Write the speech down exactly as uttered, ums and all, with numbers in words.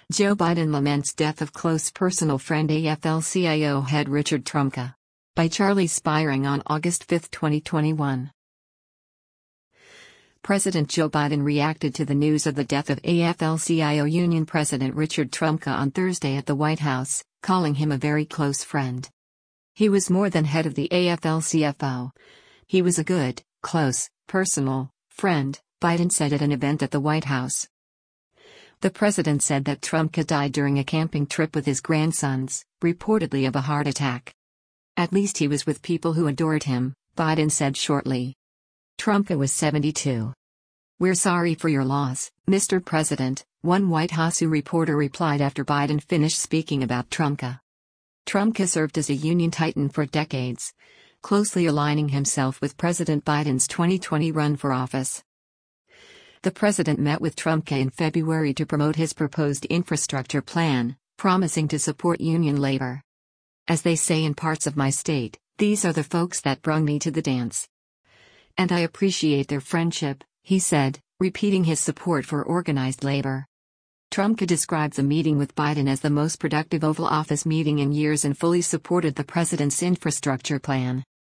Joe Biden laments death of close personal friend A F L C I O head Richard Trumka. By Charlie Spiring on August fifth, twenty twenty-one. President Joe Biden reacted to the news of the death of A F L C I O Union President Richard Trumka on Thursday at the White House, calling him a very close friend. He was more than head of the A F L C F O. He was a good, close, personal friend, Biden said at an event at the White House. The president said that Trumka died during a camping trip with his grandsons, reportedly of a heart attack. At least he was with people who adored him, Biden said shortly. Trumka was seventy-two. "We're sorry for your loss, Mister President," one White House reporter replied after Biden finished speaking about Trumka. Trumka served as a Union titan for decades, closely aligning himself with President Biden's twenty twenty run for office. The president met with Trumka in February to promote his proposed infrastructure plan, promising to support union labor. "As they say in parts of my state, these are the folks that brung me to the dance. And I appreciate their friendship," he said, repeating his support for organized labor. Trumka described the meeting with Biden as the most productive Oval Office meeting in years and fully supported the president's infrastructure plan.